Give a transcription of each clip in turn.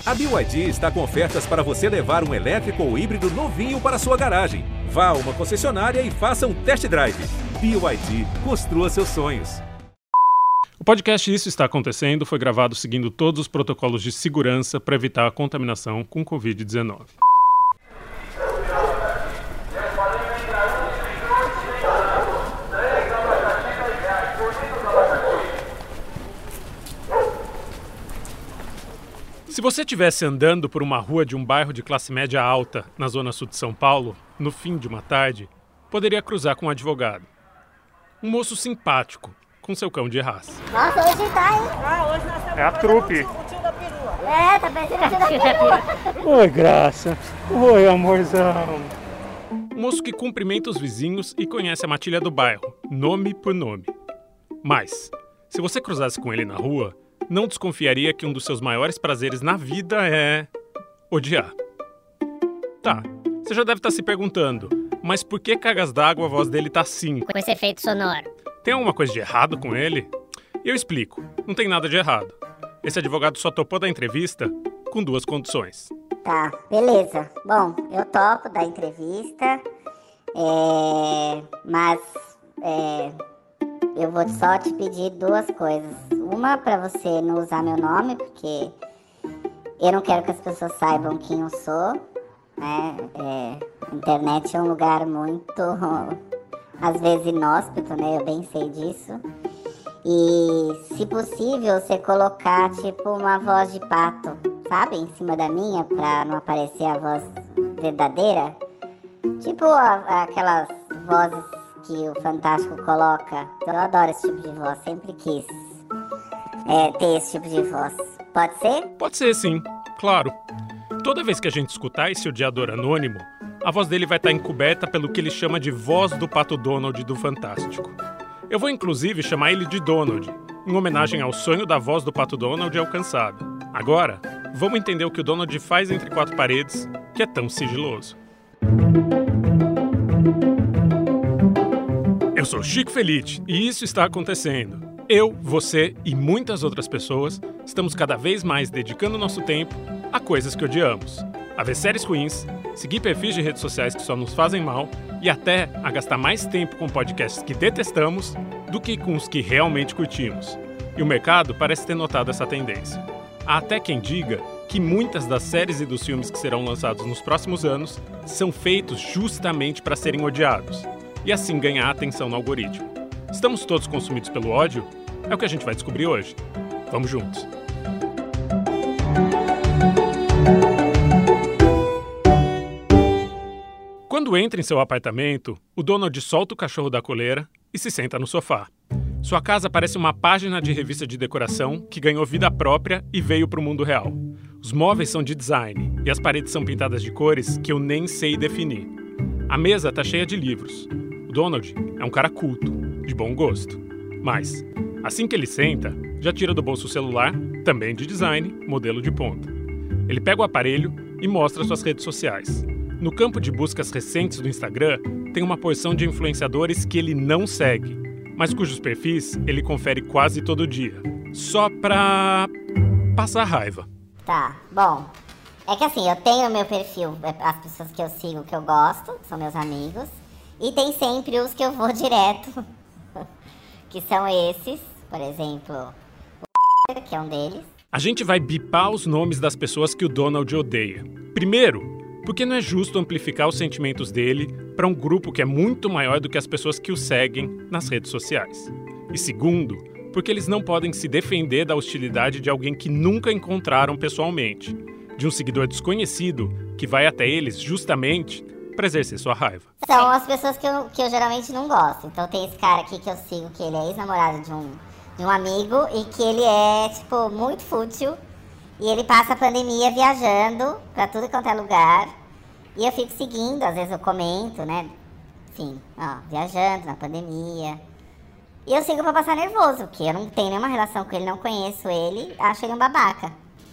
A BYD está com ofertas para você levar um elétrico ou híbrido novinho para sua garagem. Vá a uma concessionária e faça um test drive. BYD, construa seus sonhos. O podcast Isso Está Acontecendo foi gravado seguindo todos os protocolos de segurança para evitar a contaminação com Covid-19. Se você estivesse andando por uma rua de um bairro de classe média alta, na zona sul de São Paulo, no fim de uma tarde, poderia cruzar com um advogado. Um moço simpático, com seu cão de raça. Nossa, hoje tá, hein? Hoje nós estamos É a trupe. o tio da perua. Tá parecendo o tio da perua. Oi, Graça. Oi, amorzão. Um moço que cumprimenta os vizinhos e conhece a matilha do bairro, nome por nome. Mas, se você cruzasse com ele na rua, não desconfiaria que um dos seus maiores prazeres na vida é odiar. Tá, você já deve estar se perguntando, mas por que cargas d'água a voz dele tá assim? Com esse efeito sonoro. Tem alguma coisa de errado com ele? E eu explico, não tem nada de errado. Esse advogado só topou da entrevista com duas condições. Tá, beleza. Bom, eu topo da entrevista, mas eu vou só te pedir duas coisas. Uma, pra você não usar meu nome, porque eu não quero que as pessoas saibam quem eu sou, né? A internet é um lugar muito, às vezes, inóspito, né? Eu bem sei disso. E, se possível, você colocar, tipo, uma voz de pato, sabe? Em cima da minha, pra não aparecer a voz verdadeira. Tipo aquelas vozes que o Fantástico coloca. Eu adoro esse tipo de voz, sempre quis ter esse tipo de voz. Pode ser? Pode ser, sim, claro. Toda vez que a gente escutar esse odiador anônimo, a voz dele vai estar encoberta pelo que ele chama de voz do Pato Donald do Fantástico. Eu vou inclusive chamar ele de Donald, em homenagem ao sonho da voz do Pato Donald alcançado. Agora, vamos entender o que o Donald faz entre quatro paredes, que é tão sigiloso. Eu sou Chico Felitti e isso está acontecendo. Eu, você e muitas outras pessoas estamos cada vez mais dedicando nosso tempo a coisas que odiamos. A ver séries ruins, seguir perfis de redes sociais que só nos fazem mal e até a gastar mais tempo com podcasts que detestamos do que com os que realmente curtimos. E o mercado parece ter notado essa tendência. Há até quem diga que muitas das séries e dos filmes que serão lançados nos próximos anos são feitos justamente para serem odiados e assim ganhar atenção no algoritmo. Estamos todos consumidos pelo ódio? É o que a gente vai descobrir hoje. Vamos juntos. Quando entra em seu apartamento, o Donald solta o cachorro da coleira e se senta no sofá. Sua casa parece uma página de revista de decoração que ganhou vida própria e veio para o mundo real. Os móveis são de design e as paredes são pintadas de cores que eu nem sei definir. A mesa está cheia de livros. O Donald é um cara culto, de bom gosto. Mas, assim que ele senta, já tira do bolso o celular, também de design, modelo de ponta. Ele pega o aparelho e mostra suas redes sociais. No campo de buscas recentes do Instagram, tem uma porção de influenciadores que ele não segue, mas cujos perfis ele confere quase todo dia, só pra passar raiva. Tá, bom. É que assim, eu tenho meu perfil, as pessoas que eu sigo, que eu gosto, são meus amigos, e tem sempre os que eu vou direto, que são esses, por exemplo, o que é um deles. A gente vai bipar os nomes das pessoas que o Donald odeia. Primeiro, porque não é justo amplificar os sentimentos dele para um grupo que é muito maior do que as pessoas que o seguem nas redes sociais. E segundo, porque eles não podem se defender da hostilidade de alguém que nunca encontraram pessoalmente, de um seguidor desconhecido que vai até eles justamente para exercer sua raiva. São as pessoas que eu geralmente não gosto. Então tem esse cara aqui que eu sigo, que ele é ex-namorado de um amigo e que ele é, tipo, muito fútil. E ele passa a pandemia viajando pra tudo quanto é lugar. E eu fico seguindo, às vezes eu comento, né? Enfim, viajando na pandemia. E eu sigo pra passar nervoso, porque eu não tenho nenhuma relação com ele, não conheço ele, acho ele um babaca.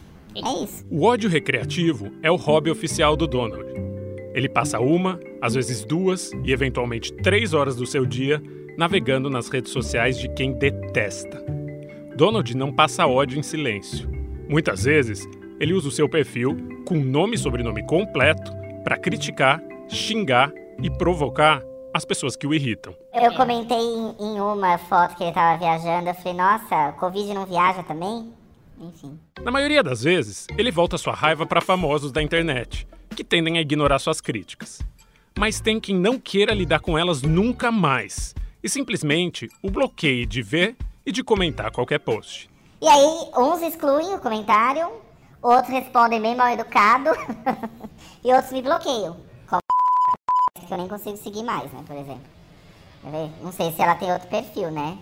É isso. O ódio recreativo é o hobby oficial do Donald. Ele passa uma, às vezes 2 e eventualmente 3 horas do seu dia navegando nas redes sociais de quem detesta. Donald não passa ódio em silêncio. Muitas vezes, ele usa o seu perfil, com nome e sobrenome completo, para criticar, xingar e provocar as pessoas que o irritam. Eu comentei em uma foto que ele tava viajando, eu falei, nossa, Covid não viaja também? Enfim. Na maioria das vezes, ele volta sua raiva para famosos da internet, que tendem a ignorar suas críticas. Mas tem quem não queira lidar com elas nunca mais, e simplesmente o bloqueie de ver e de comentar qualquer post. E aí, uns excluem o comentário, outros respondem bem mal educado, e outros me bloqueiam. Que eu nem consigo seguir mais, né, por exemplo. Quer ver? Não sei se ela tem outro perfil, né?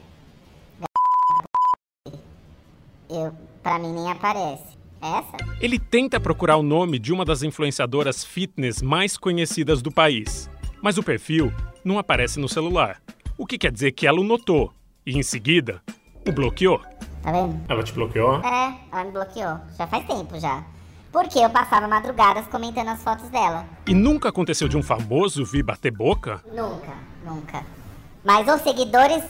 Pra mim nem aparece. Essa? Ele tenta procurar o nome de uma das influenciadoras fitness mais conhecidas do país, mas o perfil não aparece no celular, o que quer dizer que ela o notou e, em seguida, o bloqueou. Tá vendo? Ela te bloqueou? É, ela me bloqueou. Já faz tempo já. Porque eu passava madrugadas comentando as fotos dela. E nunca aconteceu de um famoso vir bater boca? Nunca. Mas os seguidores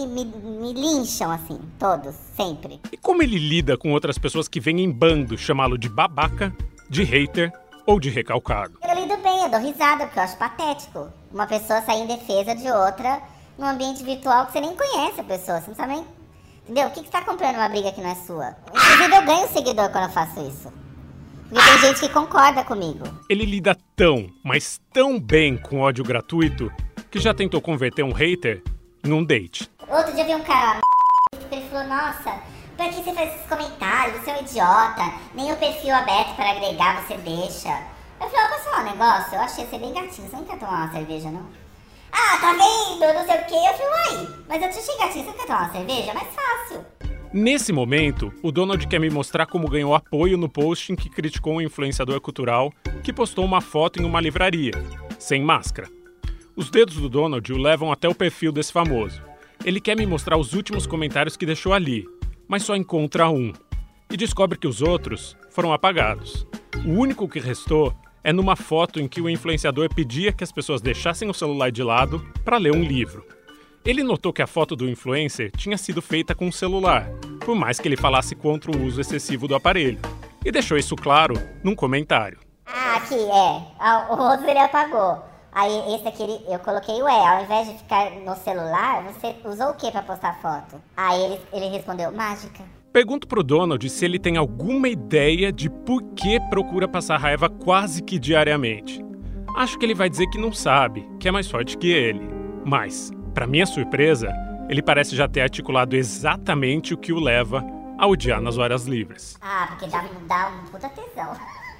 me lincham, assim, todos, sempre. E como ele lida com outras pessoas que vêm em bando chamá-lo de babaca, de hater ou de recalcado? Eu lido bem, eu dou risada, porque eu acho patético. Uma pessoa sair em defesa de outra num ambiente virtual que você nem conhece a pessoa, você não sabe nem... Entendeu? O que você tá comprando uma briga que não é sua? Inclusive eu ganho seguidor quando eu faço isso. Porque tem gente que concorda comigo. Ele lida tão, mas tão bem com ódio gratuito que já tentou converter um hater em um date. Outro dia eu vi um cara, ele falou, nossa, pra que você faz esses comentários? Você é um idiota, nem o perfil aberto para agregar você deixa. Eu falei, posso falar um negócio? Eu achei você bem gatinho, você não quer tomar uma cerveja, não? Ah, tá vendo? Não sei o quê. Eu falei, uai, mas eu te achei gatinho, você não quer tomar uma cerveja? É mais fácil. Nesse momento, o Donald quer me mostrar como ganhou apoio no post em que criticou um influenciador cultural que postou uma foto em uma livraria, sem máscara. Os dedos do Donald o levam até o perfil desse famoso. Ele quer me mostrar os últimos comentários que deixou ali, mas só encontra um. E descobre que os outros foram apagados. O único que restou é numa foto em que o influenciador pedia que as pessoas deixassem o celular de lado para ler um livro. Ele notou que a foto do influencer tinha sido feita com um celular, por mais que ele falasse contra o uso excessivo do aparelho, e deixou isso claro num comentário. Ah, aqui, o outro ele apagou. Aí esse aqui eu coloquei o ao invés de ficar no celular, você usou o que pra postar foto? Aí ele respondeu, mágica. Pergunto pro Donald se ele tem alguma ideia de por que procura passar raiva quase que diariamente. Acho que ele vai dizer que não sabe, que é mais forte que ele. Mas, para minha surpresa, ele parece já ter articulado exatamente o que o leva a odiar nas horas livres. Ah, porque dá um puta tesão.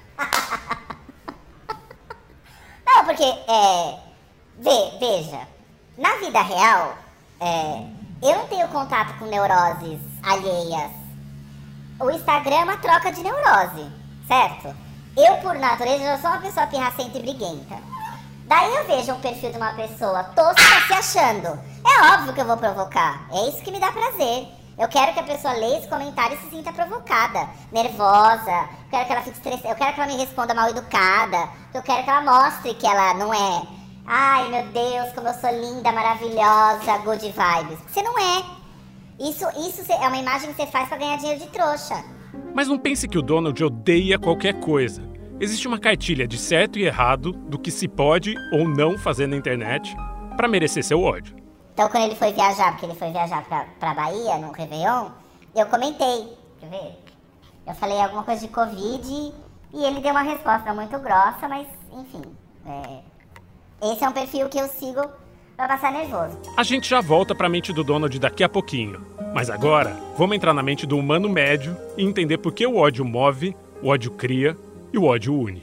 Não, porque, veja, na vida real, eu não tenho contato com neuroses alheias. O Instagram é uma troca de neurose, certo? Eu, por natureza, já sou uma pessoa pirracenta e briguenta. Daí eu vejo um perfil de uma pessoa tosca se achando. É óbvio que eu vou provocar. É isso que me dá prazer. Eu quero que a pessoa leia esse comentário e se sinta provocada, nervosa. Eu quero que ela fique estressada. Eu quero que ela me responda mal educada. Eu quero que ela mostre que ela não é. Ai, meu Deus, como eu sou linda, maravilhosa, good vibes. Você não é. Isso é uma imagem que você faz pra ganhar dinheiro de trouxa. Mas não pense que o Donald odeia qualquer coisa. Existe uma cartilha de certo e errado do que se pode ou não fazer na internet para merecer seu ódio. Então, quando ele foi viajar, porque ele foi viajar pra Bahia, no Réveillon, eu comentei, quer ver? Eu falei alguma coisa de Covid e ele deu uma resposta muito grossa, mas, enfim, esse é um perfil que eu sigo pra passar nervoso. A gente já volta pra mente do Donald daqui a pouquinho. Mas agora, vamos entrar na mente do humano médio e entender por que o ódio move, o ódio cria e o ódio une.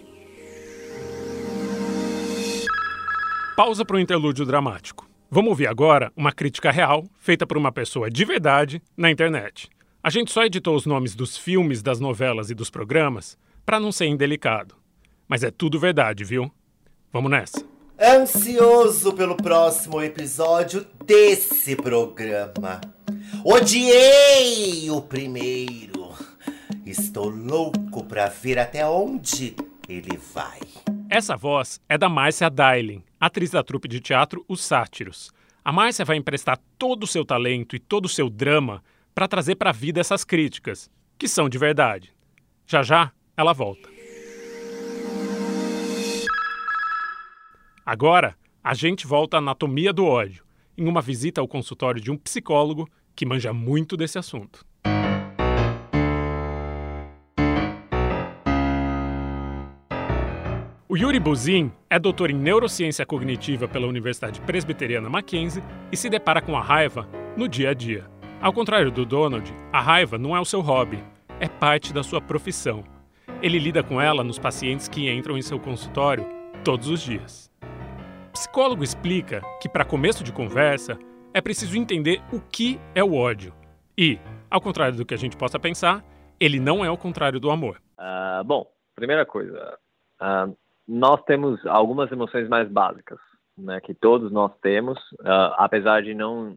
Pausa para o interlúdio dramático. Vamos ouvir agora uma crítica real feita por uma pessoa de verdade na internet. A gente só editou os nomes dos filmes, das novelas e dos programas para não ser indelicado. Mas é tudo verdade, viu? Vamos nessa. Ansioso pelo próximo episódio desse programa. Odiei o primeiro. Estou louco pra ver até onde ele vai. Essa voz é da Márcia Dailin, atriz da trupe de teatro Os Sátiros. A Márcia vai emprestar todo o seu talento e todo o seu drama para trazer para a vida essas críticas, que são de verdade. Já já ela volta. Agora, a gente volta à anatomia do ódio, em uma visita ao consultório de um psicólogo que manja muito desse assunto. O Yuri Buzin é doutor em neurociência cognitiva pela Universidade Presbiteriana Mackenzie e se depara com a raiva no dia a dia. Ao contrário do Donald, a raiva não é o seu hobby, é parte da sua profissão. Ele lida com ela nos pacientes que entram em seu consultório todos os dias. O psicólogo explica que, para começo de conversa, é preciso entender o que é o ódio. E, ao contrário do que a gente possa pensar, ele não é o contrário do amor. Bom, primeira coisa, nós temos algumas emoções mais básicas, né, que todos nós temos, apesar de não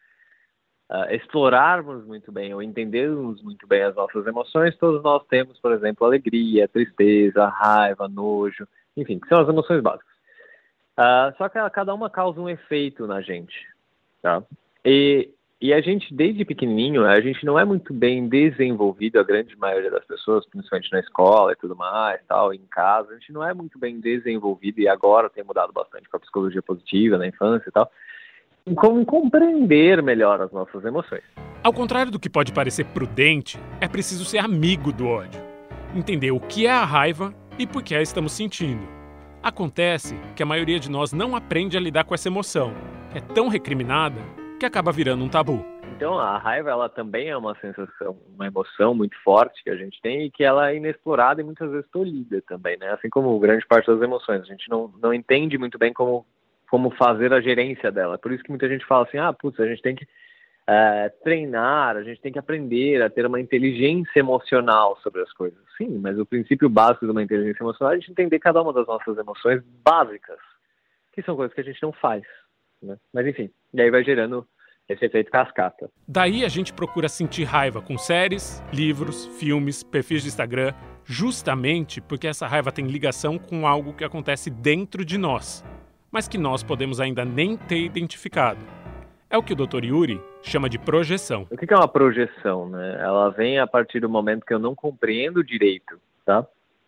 explorarmos muito bem ou entendermos muito bem as nossas emoções, todos nós temos, por exemplo, alegria, tristeza, raiva, nojo, enfim, que são as emoções básicas. Só que cada uma causa um efeito na gente, tá? E a gente, desde pequenininho, a gente não é muito bem desenvolvido, a grande maioria das pessoas, principalmente na escola e tudo mais, tal, em casa, a gente não é muito bem desenvolvido, e agora tem mudado bastante com a psicologia positiva na infância e tal, em como compreender melhor as nossas emoções. Ao contrário do que pode parecer prudente, é preciso ser amigo do ódio, entender o que é a raiva e por que a estamos sentindo. Acontece que a maioria de nós não aprende a lidar com essa emoção, é tão recriminada que acaba virando um tabu. Então, a raiva, ela também é uma sensação, uma emoção muito forte que a gente tem e que ela é inexplorada e muitas vezes tolhida também, né? Assim como grande parte das emoções. A gente não entende muito bem como fazer a gerência dela. Por isso que muita gente fala assim, a gente tem que treinar, a gente tem que aprender a ter uma inteligência emocional sobre as coisas. Sim, mas o princípio básico de uma inteligência emocional é a gente entender cada uma das nossas emoções básicas, que são coisas que a gente não faz, né? Mas enfim, e aí vai gerando esse efeito cascata. Daí a gente procura sentir raiva com séries, livros, filmes, perfis de Instagram, justamente porque essa raiva tem ligação com algo que acontece dentro de nós, mas que nós podemos ainda nem ter identificado. É o que o Dr. Yuri chama de projeção. O que é uma projeção, né? Ela vem a partir do momento que eu não compreendo direito, tá?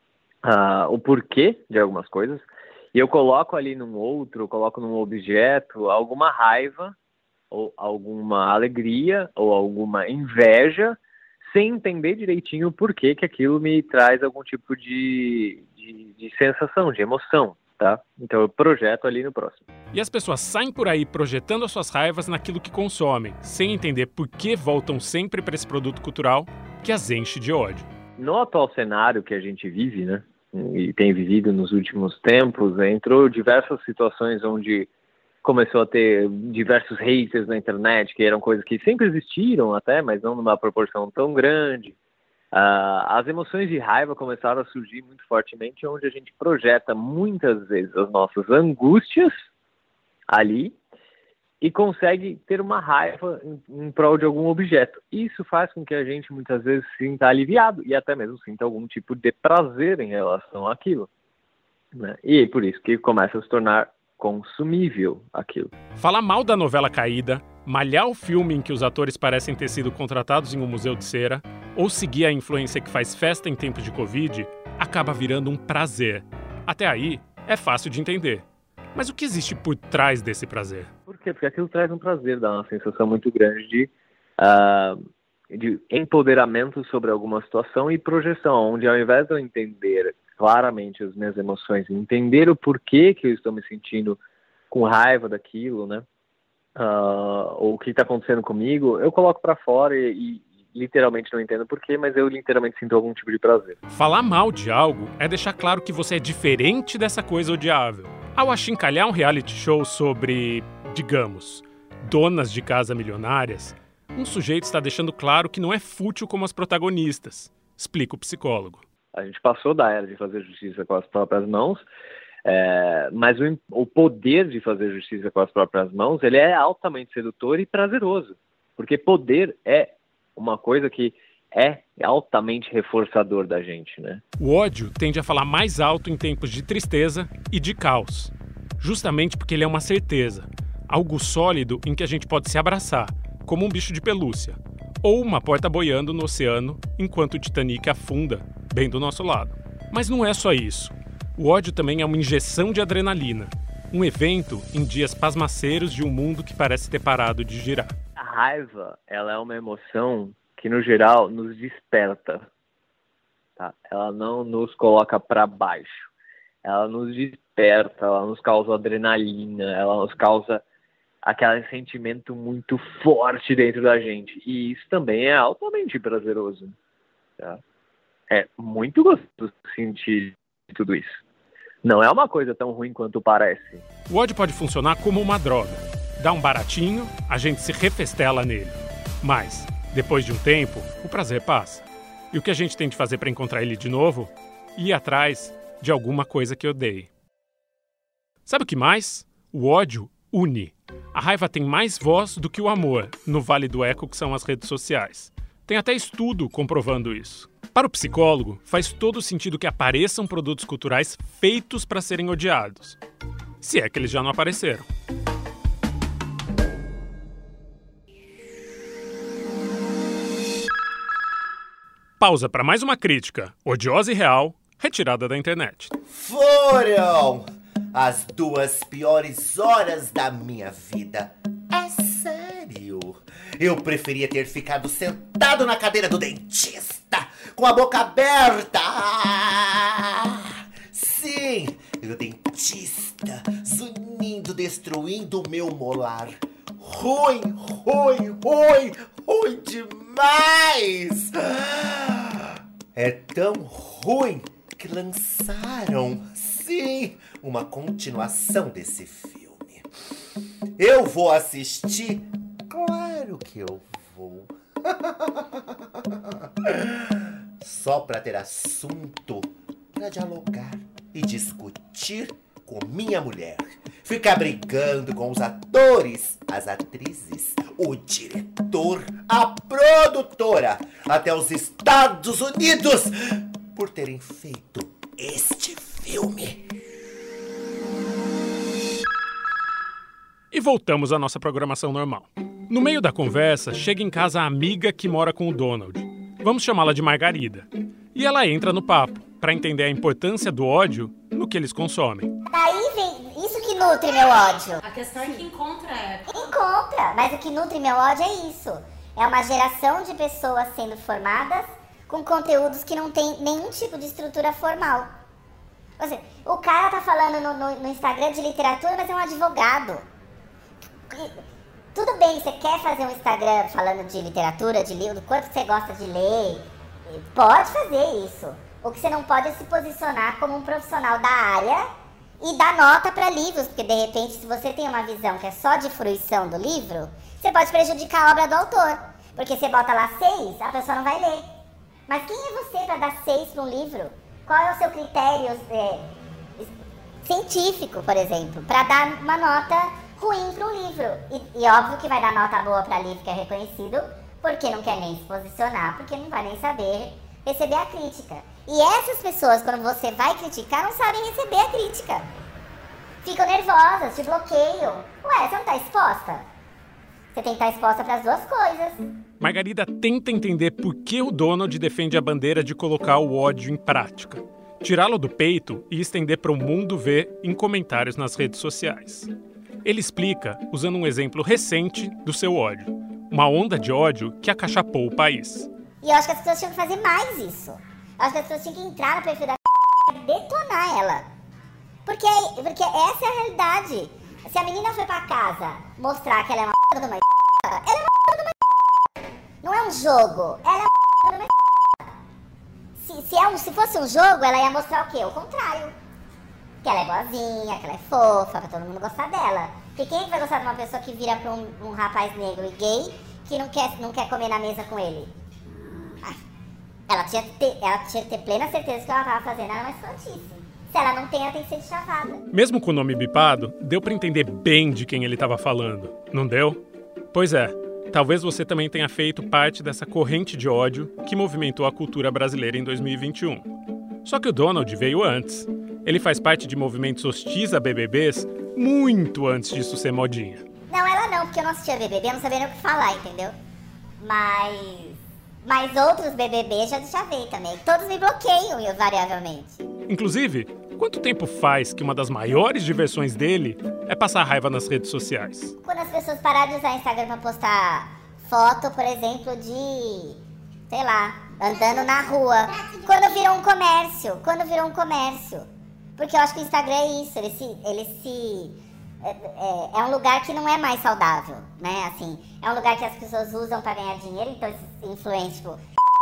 O porquê de algumas coisas, e eu coloco ali num outro, coloco num objeto alguma raiva, ou alguma alegria, ou alguma inveja, sem entender direitinho o porquê que aquilo me traz algum tipo de sensação, de emoção, tá? Então eu projeto ali no próximo. E as pessoas saem por aí projetando as suas raivas naquilo que consomem, sem entender por que voltam sempre para esse produto cultural que as enche de ódio. No atual cenário que a gente vive, né, e tem vivido nos últimos tempos, entrou diversas situações onde começou a ter diversos haters na internet, que eram coisas que sempre existiram até, mas não numa proporção tão grande. As emoções de raiva começaram a surgir muito fortemente, onde a gente projeta muitas vezes as nossas angústias ali e consegue ter uma raiva em prol de algum objeto. Isso faz com que a gente muitas vezes se sinta aliviado e até mesmo sinta algum tipo de prazer em relação àquilo, né? E por isso que começa a se tornar consumível aquilo. Falar mal da novela caída, malhar o filme em que os atores parecem ter sido contratados em um museu de cera, ou seguir a influência que faz festa em tempos de Covid, acaba virando um prazer. Até aí, é fácil de entender. Mas o que existe por trás desse prazer? Por quê? Porque aquilo traz um prazer, dá uma sensação muito grande de empoderamento sobre alguma situação e projeção, onde ao invés de eu entender claramente as minhas emoções, entender o porquê que eu estou me sentindo com raiva daquilo, né? Ou o que está acontecendo comigo, eu coloco para fora e literalmente não entendo porquê, mas eu literalmente sinto algum tipo de prazer. Falar mal de algo é deixar claro que você é diferente dessa coisa odiável. Ao achincalhar um reality show sobre, digamos, donas de casa milionárias, um sujeito está deixando claro que não é fútil como as protagonistas, explica o psicólogo. A gente passou da era de fazer justiça com as próprias mãos, mas o poder de fazer justiça com as próprias mãos, ele é altamente sedutor e prazeroso, porque poder é uma coisa que é altamente reforçador da gente, né? O ódio tende a falar mais alto em tempos de tristeza e de caos, justamente porque ele é uma certeza, algo sólido em que a gente pode se abraçar, como um bicho de pelúcia, ou uma porta boiando no oceano enquanto o Titanic afunda, bem do nosso lado. Mas não é só isso. O ódio também é uma injeção de adrenalina. Um evento em dias pasmaceiros de um mundo que parece ter parado de girar. A raiva, ela é uma emoção que, no geral, nos desperta. Tá? Ela não nos coloca para baixo. Ela nos desperta, ela nos causa adrenalina, ela nos causa aquele sentimento muito forte dentro da gente. E isso também é altamente prazeroso. Tá? É muito gostoso sentir tudo isso. Não é uma coisa tão ruim quanto parece. O ódio pode funcionar como uma droga. Dá um baratinho, a gente se refestela nele. Mas, depois de um tempo, o prazer passa. E o que a gente tem de fazer para encontrar ele de novo? Ir atrás de alguma coisa que odeie. Sabe o que mais? O ódio une. A raiva tem mais voz do que o amor no Vale do Eco, que são as redes sociais. Tem até estudo comprovando isso. Para o psicólogo, faz todo sentido que apareçam produtos culturais feitos para serem odiados. Se é que eles já não apareceram. Pausa para mais uma crítica, odiosa e real, retirada da internet. Foram as 2 piores horas da minha vida. É sério. Eu preferia ter ficado sentado na cadeira do dentista, com a boca aberta. Sim, o dentista zunindo, destruindo o meu molar. Ruim, ruim, ruim, ruim demais. É tão ruim que lançaram, sim, uma continuação desse filme. Eu vou assistir? Claro que eu vou. Só para ter assunto para dialogar e discutir com minha mulher. Ficar brigando com os atores, as atrizes, o diretor, a produtora, até os Estados Unidos, por terem feito este filme. E voltamos à nossa programação normal. No meio da conversa, chega em casa a amiga que mora com o Donald. Vamos chamá-la de Margarida. E ela entra no papo, para entender a importância do ódio no que eles consomem. Daí vem isso que nutre meu ódio. A questão é que encontra. Mas o que nutre meu ódio é isso. É uma geração de pessoas sendo formadas com conteúdos que não tem nenhum tipo de estrutura formal. Ou seja, o cara tá falando no Instagram de literatura, mas é um advogado. Tudo bem, você quer fazer um Instagram falando de literatura, de livro, do quanto você gosta de ler, pode fazer isso. O que você não pode é se posicionar como um profissional da área e dar nota para livros, porque de repente, se você tem uma visão que é só de fruição do livro, você pode prejudicar a obra do autor. Porque você bota lá 6, a pessoa não vai ler. Mas quem é você para dar 6 para um livro? Qual é o seu critério científico, por exemplo, para dar uma nota ruim para um livro? E óbvio que vai dar nota boa para livro que é reconhecido, porque não quer nem se posicionar, porque não vai nem saber receber a crítica. E essas pessoas, quando você vai criticar, não sabem receber a crítica. Ficam nervosas, te bloqueiam. Ué, você não tá exposta? Você tem que estar exposta para as duas coisas. Margarida tenta entender por que o Donald defende a bandeira de colocar o ódio em prática. Tirá-lo do peito e estender para o mundo ver em comentários nas redes sociais. Ele explica usando um exemplo recente do seu ódio. Uma onda de ódio que acachapou o país. E eu acho que as pessoas tinham que fazer mais isso. Eu acho que as pessoas tinham que entrar no perfil da e detonar ela. Porque essa é a realidade. Se a menina foi pra casa mostrar que ela é uma de uma ela é uma de uma não é um jogo. Ela é uma de uma se fosse um jogo, ela ia mostrar o quê? O contrário. Que ela é boazinha, que ela é fofa, pra todo mundo gostar dela. Porque quem é que vai gostar de uma pessoa que vira pra um rapaz negro e gay que não quer comer na mesa com ele? Ela tinha que ter plena certeza que o que ela estava fazendo era uma escrotice. Se ela não tem, ela tem que ser chavada. Mesmo com o nome bipado, deu pra entender bem de quem ele estava falando, não deu? Pois é, talvez você também tenha feito parte dessa corrente de ódio que movimentou a cultura brasileira em 2021. Só que o Donald veio antes. Ele faz parte de movimentos hostis a BBBs muito antes disso ser modinha. Não, ela não, porque eu não assistia BBB, eu não sabia nem o que falar, entendeu? Mas Mas outros BBB já veio também. Todos me bloqueiam, invariavelmente. Inclusive, quanto tempo faz que uma das maiores diversões dele é passar raiva nas redes sociais? Quando as pessoas pararam de usar Instagram pra postar foto, por exemplo, de, sei lá, andando na rua. Quando virou um comércio. Porque eu acho que o Instagram é isso, é um lugar que não é mais saudável, né? Assim, é um lugar que as pessoas usam pra ganhar dinheiro, então esses influencers, tipo,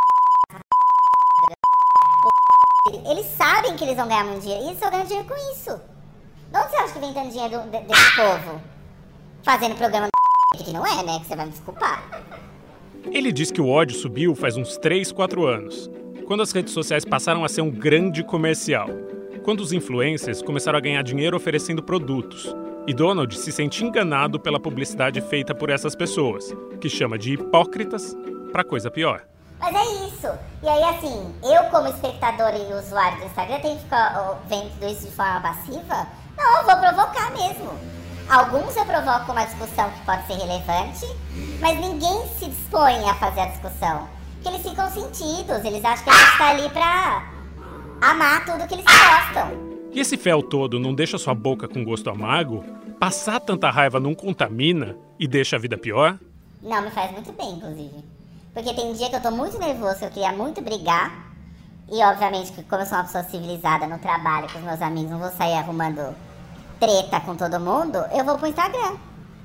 eles sabem que eles vão ganhar muito dinheiro, e eles só ganham dinheiro com isso. De onde você acha que vem tanto dinheiro desse povo? Fazendo programa que não é, né? Que você vai me desculpar. Ele diz que o ódio subiu faz uns 3, 4 anos, quando as redes sociais passaram a ser um grande comercial, quando os influencers começaram a ganhar dinheiro oferecendo produtos, e Donald se sente enganado pela publicidade feita por essas pessoas, que chama de hipócritas pra coisa pior. Mas é isso. E aí, assim, eu como espectador e usuário do Instagram tenho que ficar vendo tudo isso de forma passiva? Não, eu vou provocar mesmo. Alguns eu provoco uma discussão que pode ser relevante, mas ninguém se dispõe a fazer a discussão. Porque eles ficam sentidos, eles acham que a gente tá ali pra amar tudo que eles gostam. E esse fel todo não deixa sua boca com gosto amargo? Passar tanta raiva não contamina e deixa a vida pior? Não, me faz muito bem, inclusive. Porque tem dia que eu tô muito nervoso, que eu queria muito brigar. E obviamente que como eu sou uma pessoa civilizada no trabalho com os meus amigos, não vou sair arrumando treta com todo mundo, eu vou pro Instagram.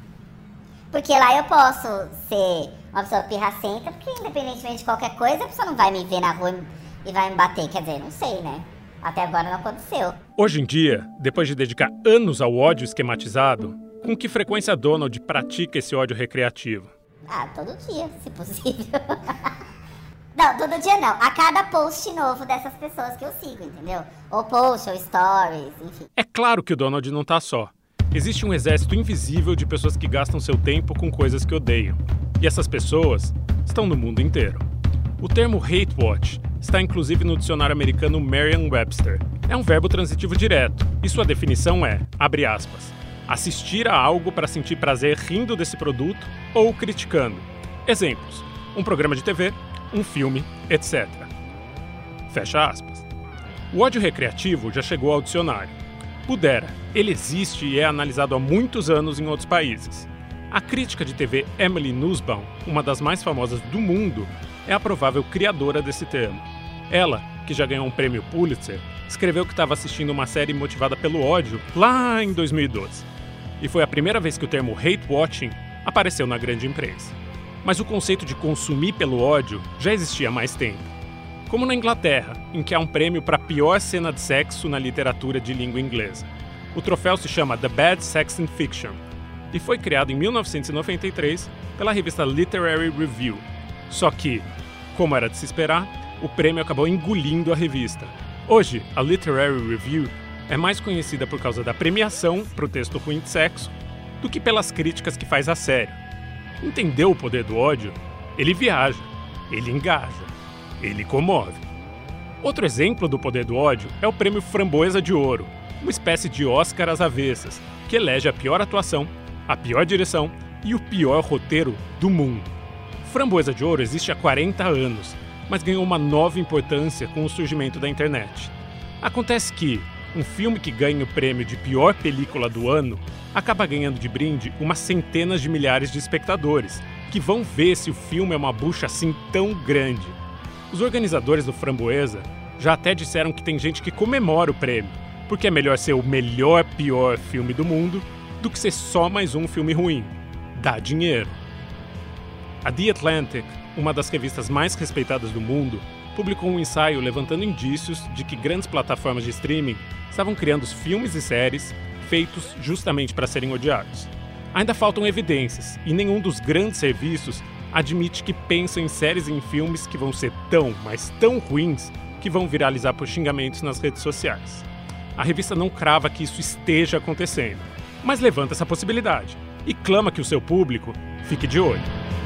Porque lá eu posso ser uma pessoa pirracenta, porque independentemente de qualquer coisa, a pessoa não vai me ver na rua e vai me bater. Quer dizer, não sei, né? Até agora não aconteceu. Hoje em dia, depois de dedicar anos ao ódio esquematizado, com que frequência Donald pratica esse ódio recreativo? Ah, todo dia, se possível. Não, todo dia não. A cada post novo dessas pessoas que eu sigo, entendeu? Ou post, ou stories, enfim. É claro que o Donald não tá só. Existe um exército invisível de pessoas que gastam seu tempo com coisas que odeiam. E essas pessoas estão no mundo inteiro. O termo hate watch está inclusive no dicionário americano Merriam-Webster. É um verbo transitivo direto, e sua definição é, abre aspas, assistir a algo para sentir prazer rindo desse produto ou criticando. Exemplos, um programa de TV, um filme, etc. Fecha aspas. O ódio recreativo já chegou ao dicionário. Pudera, ele existe e é analisado há muitos anos em outros países. A crítica de TV Emily Nussbaum, uma das mais famosas do mundo, é a provável criadora desse termo. Ela, que já ganhou um prêmio Pulitzer, escreveu que estava assistindo uma série motivada pelo ódio lá em 2012. E foi a primeira vez que o termo hate watching apareceu na grande imprensa. Mas o conceito de consumir pelo ódio já existia há mais tempo. Como na Inglaterra, em que há um prêmio para a pior cena de sexo na literatura de língua inglesa. O troféu se chama The Bad Sex in Fiction e foi criado em 1993 pela revista Literary Review. Só que, como era de se esperar, o prêmio acabou engolindo a revista. Hoje, a Literary Review é mais conhecida por causa da premiação para o texto ruim de sexo do que pelas críticas que faz à série. Entendeu o poder do ódio? Ele viaja, ele engaja, ele comove. Outro exemplo do poder do ódio é o prêmio Framboesa de Ouro, uma espécie de Oscar às avessas, que elege a pior atuação, a pior direção e o pior roteiro do mundo. Framboesa de Ouro existe há 40 anos, mas ganhou uma nova importância com o surgimento da internet. Acontece que um filme que ganha o prêmio de pior película do ano acaba ganhando de brinde umas centenas de milhares de espectadores, que vão ver se o filme é uma bucha assim tão grande. Os organizadores do Framboesa já até disseram que tem gente que comemora o prêmio, porque é melhor ser o melhor pior filme do mundo do que ser só mais um filme ruim. Dá dinheiro. A The Atlantic, uma das revistas mais respeitadas do mundo, publicou um ensaio levantando indícios de que grandes plataformas de streaming estavam criando filmes e séries feitos justamente para serem odiados. Ainda faltam evidências, e nenhum dos grandes serviços admite que pensam em séries e em filmes que vão ser tão, mas tão ruins que vão viralizar por xingamentos nas redes sociais. A revista não crava que isso esteja acontecendo, mas levanta essa possibilidade e clama que o seu público fique de olho.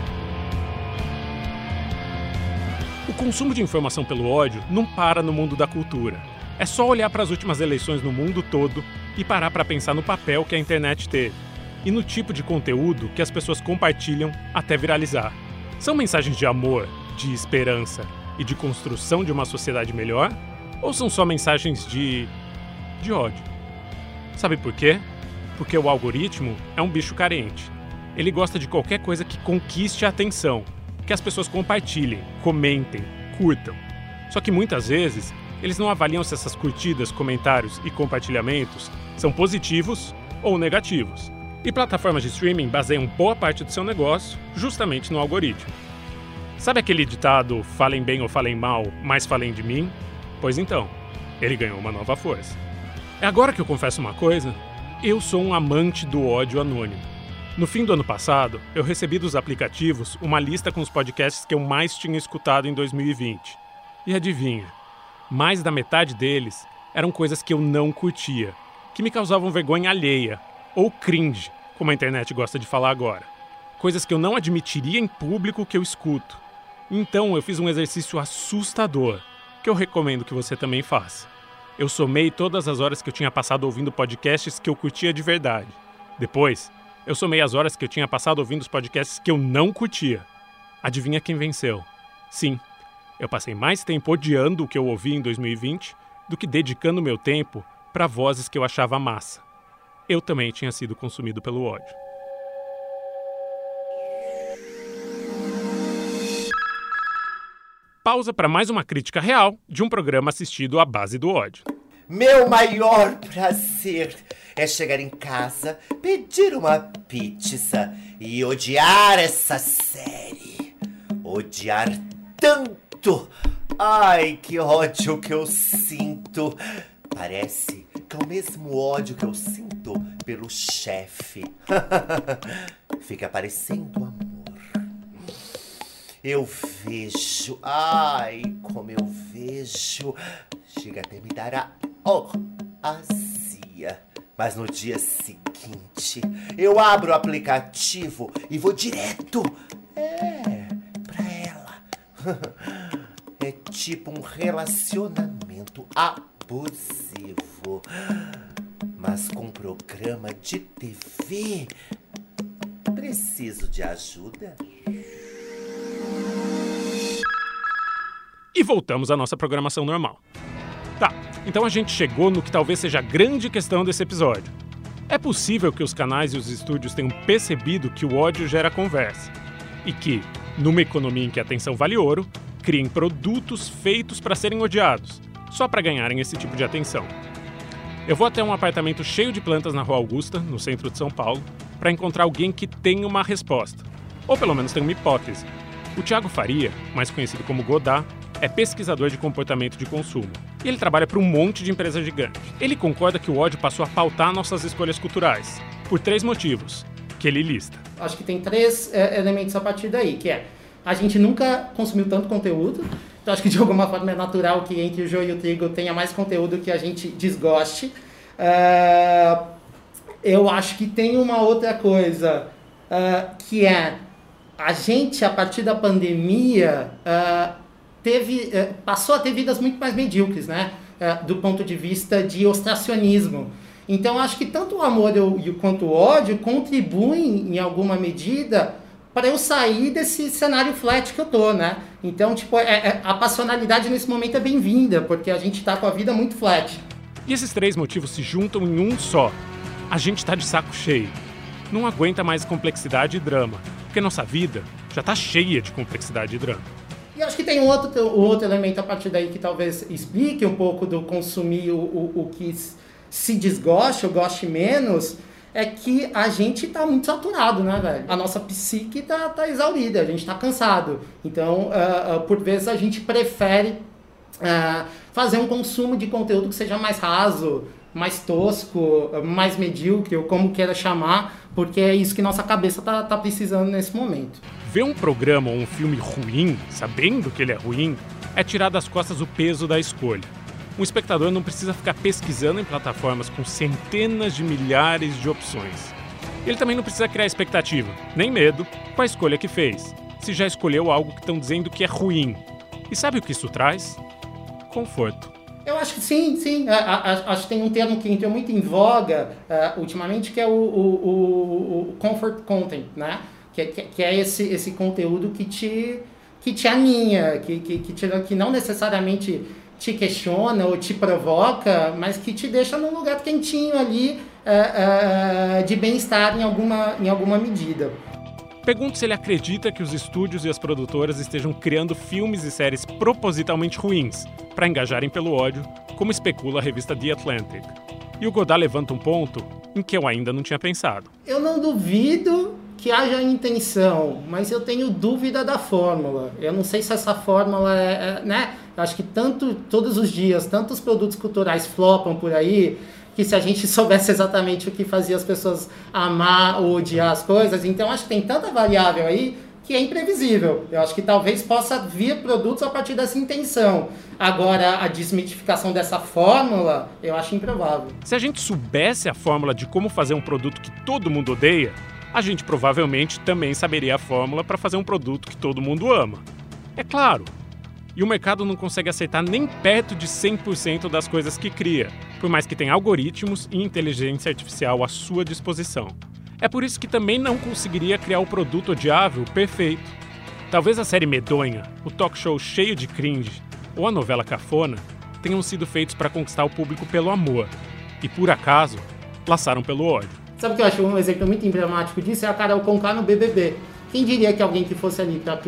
O consumo de informação pelo ódio não para no mundo da cultura. É só olhar para as últimas eleições no mundo todo e parar para pensar no papel que a internet teve e no tipo de conteúdo que as pessoas compartilham até viralizar. São mensagens de amor, de esperança e de construção de uma sociedade melhor? Ou são só mensagens de ódio? Sabe por quê? Porque o algoritmo é um bicho carente. Ele gosta de qualquer coisa que conquiste a atenção, que as pessoas compartilhem, comentem, curtam. Só que muitas vezes, eles não avaliam se essas curtidas, comentários e compartilhamentos são positivos ou negativos. E plataformas de streaming baseiam boa parte do seu negócio justamente no algoritmo. Sabe aquele ditado, falem bem ou falem mal, mas falem de mim? Pois então, ele ganhou uma nova força. É agora que eu confesso uma coisa, eu sou um amante do ódio anônimo. No fim do ano passado, eu recebi dos aplicativos uma lista com os podcasts que eu mais tinha escutado em 2020. E adivinha, mais da metade deles eram coisas que eu não curtia, que me causavam vergonha alheia, ou cringe, como a internet gosta de falar agora. Coisas que eu não admitiria em público que eu escuto. Então eu fiz um exercício assustador, que eu recomendo que você também faça. Eu somei todas as horas que eu tinha passado ouvindo podcasts que eu curtia de verdade. Depois, eu somei as horas que eu tinha passado ouvindo os podcasts que eu não curtia. Adivinha quem venceu? Sim, eu passei mais tempo odiando o que eu ouvi em 2020 do que dedicando meu tempo para vozes que eu achava massa. Eu também tinha sido consumido pelo ódio. Pausa para mais uma crítica real de um programa assistido à base do ódio. Meu maior prazer é chegar em casa, pedir uma pizza e odiar essa série. Odiar tanto. Ai, que ódio que eu sinto. Parece que é o mesmo ódio que eu sinto pelo chefe. Fica parecendo amor. Eu vejo, ai, como eu vejo. Chega até me dar a azia. Mas no dia seguinte, eu abro o aplicativo e vou direto. Pra ela. É tipo um relacionamento abusivo. Mas com programa de TV. Preciso de ajuda? E voltamos à nossa programação normal. Tá, então a gente chegou no que talvez seja a grande questão desse episódio. É possível que os canais e os estúdios tenham percebido que o ódio gera conversa e que, numa economia em que a atenção vale ouro, criem produtos feitos para serem odiados, só para ganharem esse tipo de atenção. Eu vou até um apartamento cheio de plantas na Rua Augusta, no centro de São Paulo, para encontrar alguém que tenha uma resposta, ou pelo menos tenha uma hipótese. O Thiago Faria, mais conhecido como Godá, é pesquisador de comportamento de consumo. E ele trabalha para um monte de empresas gigantes. Ele concorda que o ódio passou a pautar nossas escolhas culturais, por 3 motivos, que ele lista. Acho que tem 3 elementos a partir daí, que é, a gente nunca consumiu tanto conteúdo, então acho que de alguma forma é natural que entre o joio e o trigo tenha mais conteúdo que a gente desgoste. Eu acho que tem uma outra coisa, que é, a gente, a partir da pandemia, passou a ter vidas muito mais medíocres, né? Do ponto de vista de ostracionismo. Então, acho que tanto o amor quanto o ódio contribuem, em alguma medida, para eu sair desse cenário flat que eu tô, né? Então, tipo, a passionalidade nesse momento é bem-vinda, porque a gente tá com a vida muito flat. E esses 3 motivos se juntam em um só. A gente tá de saco cheio. Não aguenta mais complexidade e drama, porque nossa vida já tá cheia de complexidade e drama. E acho que tem um outro elemento a partir daí que talvez explique um pouco do consumir o que se desgoste ou goste menos, é que a gente tá muito saturado, né, velho? A nossa psique tá exaurida, a gente tá cansado. Então, por vezes, a gente prefere fazer um consumo de conteúdo que seja mais raso, mais tosco, mais medíocre, ou como queira chamar, porque é isso que nossa cabeça tá precisando nesse momento. Ver um programa ou um filme ruim, sabendo que ele é ruim, é tirar das costas o peso da escolha. Um espectador não precisa ficar pesquisando em plataformas com centenas de milhares de opções. Ele também não precisa criar expectativa, nem medo, com a escolha que fez, se já escolheu algo que estão dizendo que é ruim. E sabe o que isso traz? Conforto. Eu acho que sim. Acho que tem um termo que entrou muito em voga ultimamente, que é o comfort content, né? Que é esse conteúdo que te que te aninha, que não necessariamente te questiona ou te provoca, mas que te deixa num lugar quentinho ali, de bem-estar em alguma medida. Pergunto se ele acredita que os estúdios e as produtoras estejam criando filmes e séries propositalmente ruins para engajarem pelo ódio, como especula a revista The Atlantic. E o Godard levanta um ponto em que eu ainda não tinha pensado. Eu não duvido que haja intenção, mas eu tenho dúvida da fórmula. Eu não sei se essa fórmula né? Eu acho que todos os dias, tantos produtos culturais flopam por aí, que se a gente soubesse exatamente o que fazia as pessoas amar ou odiar as coisas, então acho que tem tanta variável aí que é imprevisível. Eu acho que talvez possa vir produtos a partir dessa intenção. Agora, a desmitificação dessa fórmula, eu acho improvável. Se a gente soubesse a fórmula de como fazer um produto que todo mundo odeia, a gente provavelmente também saberia a fórmula para fazer um produto que todo mundo ama. É claro. E o mercado não consegue aceitar nem perto de 100% das coisas que cria, por mais que tenha algoritmos e inteligência artificial à sua disposição. É por isso que também não conseguiria criar o produto odiável perfeito. Talvez a série medonha, o talk show cheio de cringe ou a novela cafona tenham sido feitos para conquistar o público pelo amor e, por acaso, laçaram pelo ódio. Sabe o que eu acho um exemplo muito emblemático disso? É a Carol Conká no BBB. Quem diria que alguém que fosse ali para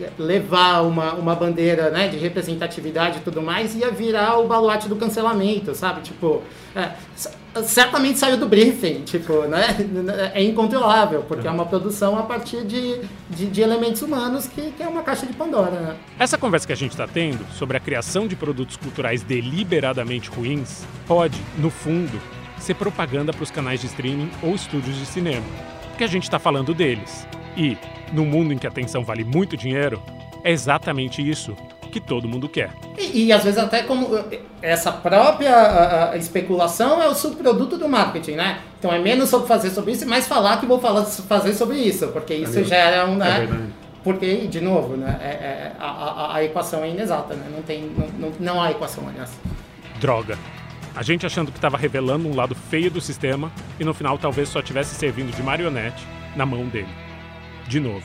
levar uma bandeira, né, de representatividade e tudo mais ia virar o baluarte do cancelamento, sabe? Tipo, certamente saiu do briefing, tipo, né? É incontrolável, porque é uma produção a partir de elementos humanos que é uma caixa de Pandora, né? Essa conversa que a gente está tendo sobre a criação de produtos culturais deliberadamente ruins pode, no fundo, ser propaganda para os canais de streaming ou estúdios de cinema, porque a gente está falando deles. E, no mundo em que a atenção vale muito dinheiro, é exatamente isso que todo mundo quer. E às vezes até como essa própria especulação é o subproduto do marketing, né? Então é menos sobre fazer sobre isso e mais falar que vou fazer sobre isso, porque isso gera né? Porque, de novo, né? A equação é inexata, né? Não há equação, aliás. Droga. A gente achando que estava revelando um lado feio do sistema e no final talvez só estivesse servindo de marionete na mão dele. De novo.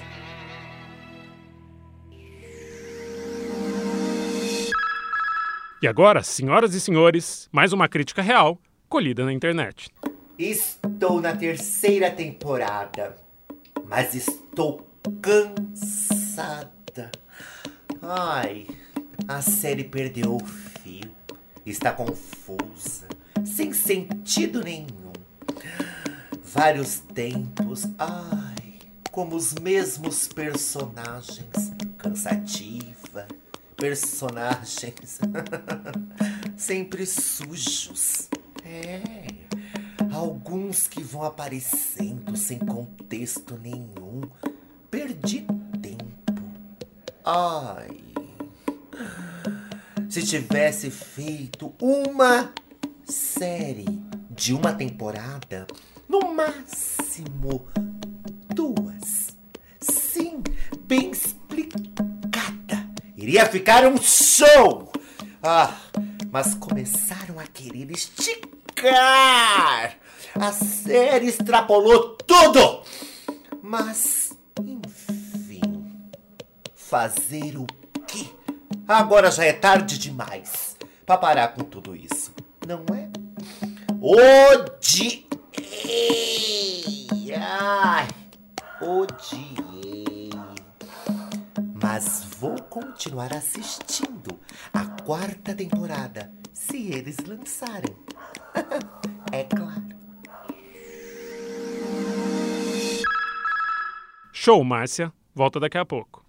E agora, senhoras e senhores, mais uma crítica real colhida na internet. Estou na 3ª temporada, mas estou cansada. Ai, a série perdeu o fio, está confusa, sem sentido nenhum. Vários tempos, como os mesmos personagens, cansativa, personagens sempre sujos. Alguns que vão aparecendo sem contexto nenhum. Perdi tempo. Se tivesse feito uma série de uma temporada, no máximo 2. Sim, bem explicada. Iria ficar um show. Mas começaram a querer esticar. A série extrapolou tudo. Mas, enfim, fazer o quê? Agora já é tarde demais para parar com tudo isso, não é? Odiei. Odiei. Mas vou continuar assistindo a 4ª temporada, se eles lançarem. É claro. Show, Márcia. Volta daqui a pouco.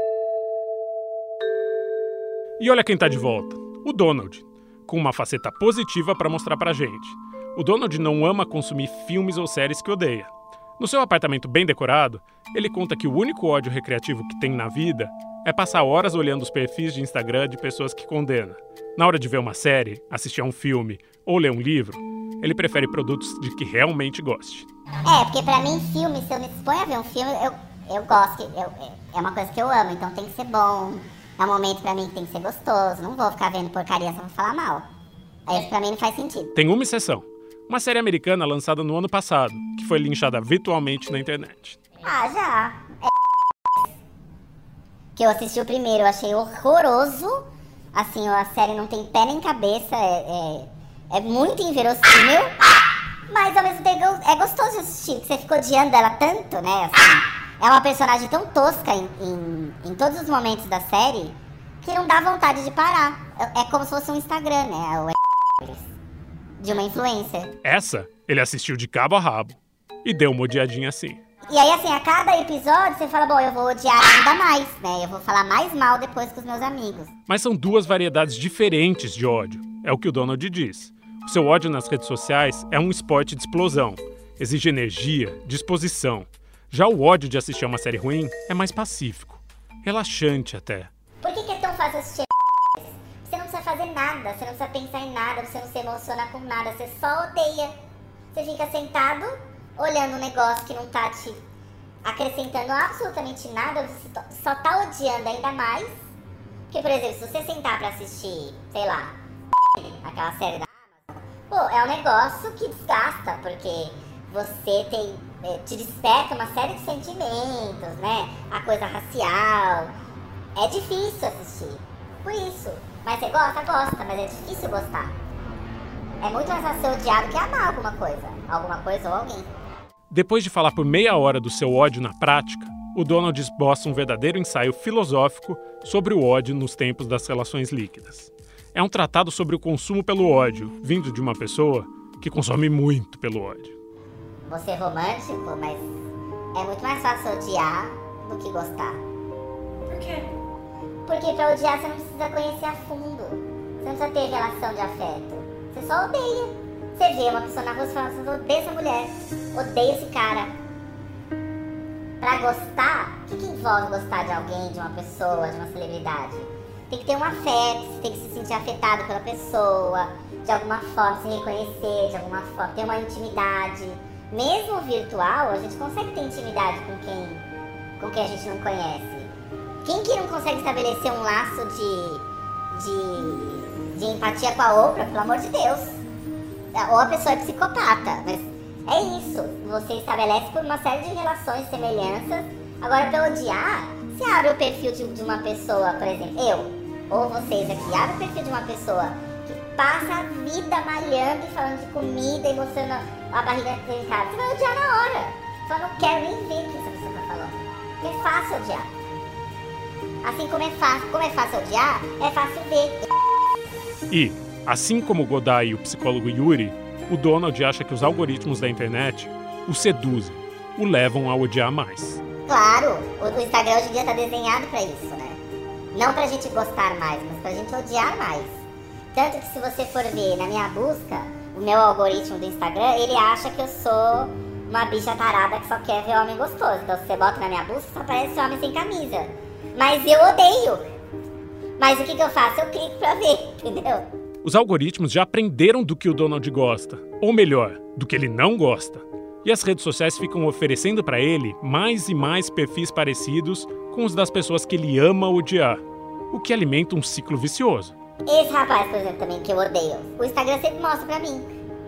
E olha quem tá de volta. O Donald. Com uma faceta positiva para mostrar pra gente. O Donald não ama consumir filmes ou séries que odeia. No seu apartamento bem decorado, ele conta que o único ódio recreativo que tem na vida é passar horas olhando os perfis de Instagram de pessoas que condena. Na hora de ver uma série, assistir a um filme ou ler um livro, ele prefere produtos de que realmente goste. Porque pra mim, filme, se eu me disponho a ver um filme, eu gosto, é uma coisa que eu amo, então tem que ser bom. É um momento pra mim que tem que ser gostoso, não vou ficar vendo porcaria só pra falar mal. Isso pra mim não faz sentido. Tem uma exceção. Uma série americana lançada no ano passado, que foi linchada virtualmente na internet. Já. que eu assisti o primeiro, eu achei horroroso. Assim, a série não tem pé nem cabeça, é muito inverossímil. Mas ao mesmo tempo é gostoso de assistir, porque você ficou odiando ela tanto, né? Assim, é uma personagem tão tosca em todos os momentos da série que não dá vontade de parar. É como se fosse um Instagram, né? De uma influencer. Essa ele assistiu de cabo a rabo e deu uma odiadinha assim. E aí, assim, a cada episódio você fala, bom, eu vou odiar ainda mais, né? Eu vou falar mais mal depois com os meus amigos. Mas são duas variedades diferentes de ódio. É o que o Donald diz. O seu ódio nas redes sociais é um esporte de explosão. Exige energia, disposição. Já o ódio de assistir a uma série ruim é mais pacífico. Relaxante até. Por que é tão fácil assistir? Você não precisa fazer nada, você não precisa pensar em nada, você não se emociona com nada, você só odeia. Você fica sentado, olhando um negócio que não tá te acrescentando absolutamente nada, você só tá odiando ainda mais. Porque, por exemplo, se você sentar pra assistir, sei lá, aquela série da Amazon, pô, é um negócio que desgasta, porque você te desperta uma série de sentimentos, né? A coisa racial. É difícil assistir, por isso. Mas você gosta? Gosta, mas é difícil gostar. É muito mais fácil ser odiado que amar alguma coisa ou alguém. Depois de falar por meia hora do seu ódio na prática, o Donald esboça um verdadeiro ensaio filosófico sobre o ódio nos tempos das relações líquidas. É um tratado sobre o consumo pelo ódio, vindo de uma pessoa que consome muito pelo ódio. Vou ser romântico, mas é muito mais fácil odiar do que gostar. Por quê? Porque pra odiar você não precisa conhecer a fundo. Você não precisa ter relação de afeto. Você só odeia. Você vê uma pessoa na rua e fala, você odeia essa mulher, odeia esse cara. Pra gostar, o que envolve gostar de alguém, de uma pessoa, de uma celebridade? Tem que ter um afeto, você tem que se sentir afetado pela pessoa, de alguma forma se reconhecer, de alguma forma ter uma intimidade. Mesmo virtual, a gente consegue ter intimidade com quem a gente não conhece. Quem que não consegue estabelecer um laço de empatia com a outra, pelo amor de Deus? Ou a pessoa é psicopata, mas é isso. Você estabelece por uma série de relações, semelhanças. Agora, pra odiar, você abre o perfil de uma pessoa, por exemplo, eu, ou vocês aqui, abre o perfil de uma pessoa que passa a vida malhando e falando de comida e mostrando a barriga trincada. Você vai odiar na hora. Você fala, não quero nem ver o que essa pessoa tá falando. Porque é fácil odiar. Assim como é fácil odiar, é fácil ver. E, assim como o Godai e o psicólogo Yuri, o Donald acha que os algoritmos da internet o seduzem, o levam a odiar mais. Claro, o Instagram hoje em dia tá desenhado pra isso, né? Não pra gente gostar mais, mas pra gente odiar mais. Tanto que se você for ver na minha busca, o meu algoritmo do Instagram, ele acha que eu sou uma bicha tarada que só quer ver homem gostoso. Então se você bota na minha busca, só aparece homem sem camisa. Mas eu odeio. Mas o que eu faço? Eu clico pra ver, entendeu? Os algoritmos já aprenderam do que o Donald gosta, ou melhor, do que ele não gosta. E as redes sociais ficam oferecendo para ele mais e mais perfis parecidos com os das pessoas que ele ama odiar, o que alimenta um ciclo vicioso. Esse rapaz, por exemplo, também, que eu odeio, o Instagram sempre mostra pra mim.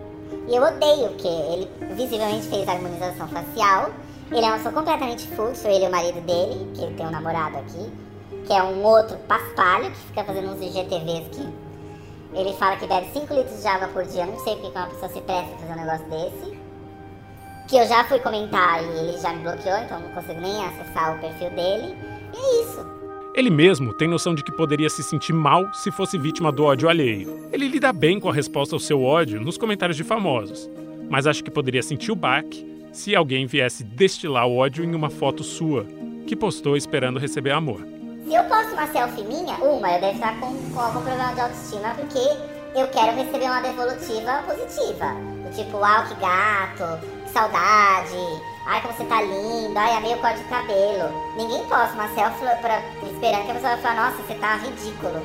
E eu odeio, porque ele visivelmente fez harmonização facial. Ele é uma pessoa completamente fútil, ele e o marido dele, que ele tem um namorado aqui, que é um outro paspalho, que fica fazendo uns IGTVs que ele fala que bebe 5 litros de água por dia. Não sei porque uma pessoa se presta a fazer um negócio desse. Que eu já fui comentar e ele já me bloqueou, então não consigo nem acessar o perfil dele. E é isso. Ele mesmo tem noção de que poderia se sentir mal se fosse vítima do ódio alheio. Ele lida bem com a resposta ao seu ódio nos comentários de famosos, mas acha que poderia sentir o baque se alguém viesse destilar o ódio em uma foto sua, que postou esperando receber amor. Se eu posto uma selfie minha, eu devo estar com algum problema de autoestima, porque eu quero receber uma devolutiva positiva. Do tipo, que gato, que saudade, ai, como você tá lindo, ai, amei o corte de cabelo. Ninguém posta uma selfie esperando que a pessoa vai falar, nossa, você tá ridículo.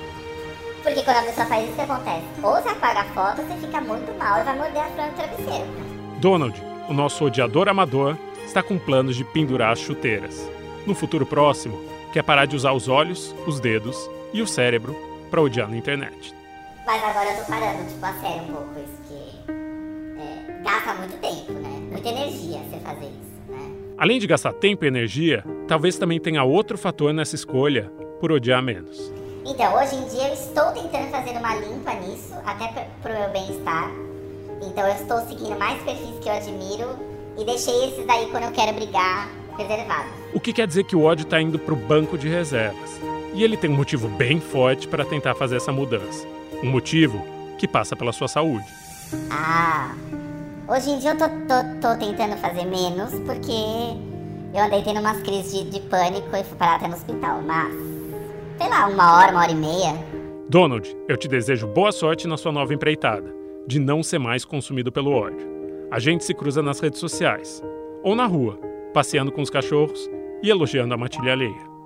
Porque quando a pessoa faz isso, o que acontece? Ou você apaga a foto, ou você fica muito mal e vai morder a frente do travesseiro. Donald, o nosso odiador amador, está com planos de pendurar as chuteiras. No futuro próximo, quer parar de usar os olhos, os dedos e o cérebro para odiar na internet. Mas agora eu tô parando, a sério um pouco isso, que gasta muito tempo, né? Muita energia você fazer isso, né? Além de gastar tempo e energia, talvez também tenha outro fator nessa escolha por odiar menos. Então, hoje em dia eu estou tentando fazer uma limpa nisso, até pro meu bem-estar. Então eu estou seguindo mais perfis que eu admiro e deixei esses daí quando eu quero brigar preservados. O que quer dizer que o ódio está indo pro banco de reservas. E ele tem um motivo bem forte para tentar fazer essa mudança. Um motivo que passa pela sua saúde. Hoje em dia eu tô tentando fazer menos porque eu andei tendo umas crises de pânico e fui parar até no hospital, mas sei lá, 1h e meia. Donald, eu te desejo boa sorte na sua nova empreitada, de não ser mais consumido pelo ódio. A gente se cruza nas redes sociais, ou na rua, passeando com os cachorros e elogiando a matilha alheia.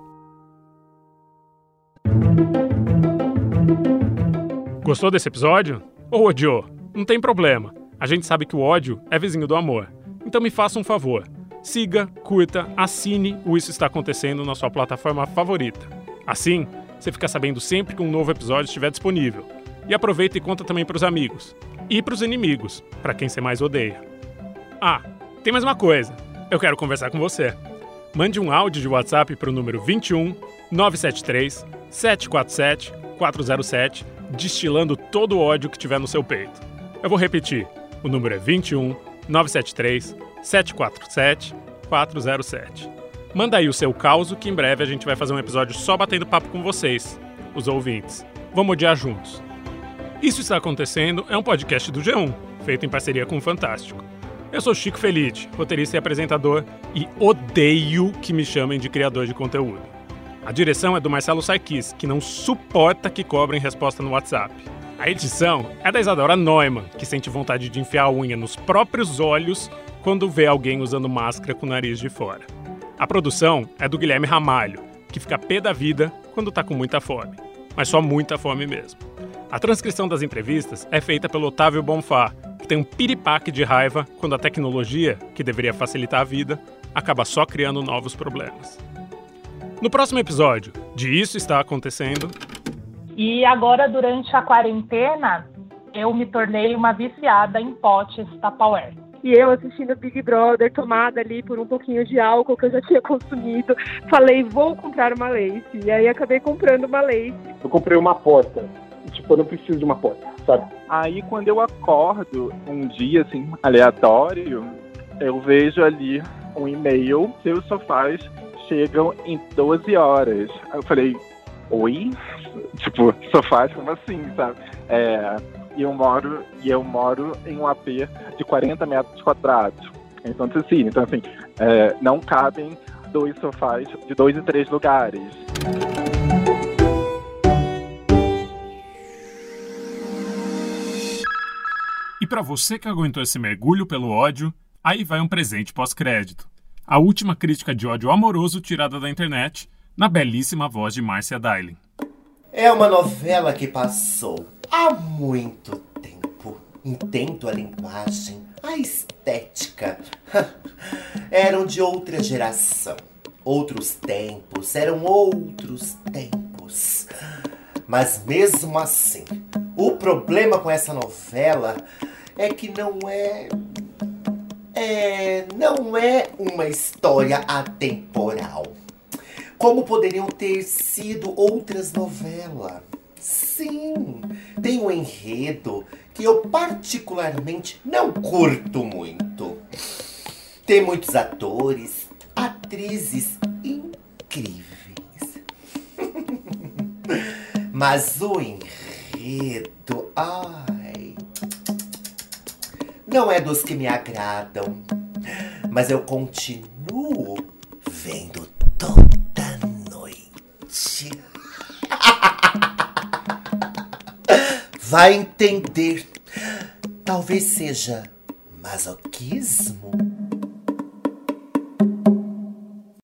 Gostou desse episódio? Ou odiou? Não tem problema. A gente sabe que o ódio é vizinho do amor. Então me faça um favor. Siga, curta, assine o Isso Está Acontecendo na sua plataforma favorita. Assim, você fica sabendo sempre que um novo episódio estiver disponível. E aproveita e conta também para os amigos. E para os inimigos, para quem você mais odeia. Tem mais uma coisa. Eu quero conversar com você. Mande um áudio de WhatsApp para o número 21 973 747 407, destilando todo o ódio que tiver no seu peito. Eu vou repetir. O número é 21 973 747 407. Manda aí o seu caos, que em breve a gente vai fazer um episódio só batendo papo com vocês, os ouvintes. Vamos odiar juntos. Isso Está Acontecendo é um podcast do G1, feito em parceria com o Fantástico. Eu sou Chico Felitti, roteirista e apresentador, e odeio que me chamem de criador de conteúdo. A direção é do Marcelo Sarkis, que não suporta que cobrem resposta no WhatsApp. A edição é da Isadora Neumann, que sente vontade de enfiar a unha nos próprios olhos quando vê alguém usando máscara com o nariz de fora. A produção é do Guilherme Ramalho, que fica pé da vida quando tá com muita fome. Mas só muita fome mesmo. A transcrição das entrevistas é feita pelo Otávio Bonfá, que tem um piripaque de raiva quando a tecnologia, que deveria facilitar a vida, acaba só criando novos problemas. No próximo episódio de Isso Está Acontecendo... E agora, durante a quarentena, eu me tornei uma viciada em potes Tupperware. E eu assistindo Big Brother, tomada ali por um pouquinho de álcool que eu já tinha consumido, falei, vou comprar uma Lace. E aí acabei comprando uma Lace. Eu comprei uma porta. Tipo, eu não preciso de uma porta, sabe? Aí, quando eu acordo um dia, assim, aleatório, eu vejo ali um e-mail, seus sofás chegam em 12 horas. Aí eu falei, oi? Tipo, sofás, como assim, sabe? E eu moro em um AP de 40 metros quadrados. Então, assim, não cabem 2 sofás de 2 e 3 lugares. E para você que aguentou esse mergulho pelo ódio, aí vai um presente pós-crédito. A última crítica de ódio amoroso tirada da internet, na belíssima voz de Márcia Dailin. É uma novela que passou há muito tempo. Entendo a linguagem, a estética. Eram de outra geração. Outros tempos, eram outros tempos. Mas mesmo assim, o problema com essa novela é que não é uma história atemporal. Como poderiam ter sido outras novelas. Sim, tem um enredo que eu particularmente não curto muito. Tem muitos atores, atrizes incríveis. Mas o enredo, não é dos que me agradam. Mas eu continuo vendo toda noite. Vai entender. Talvez seja masoquismo.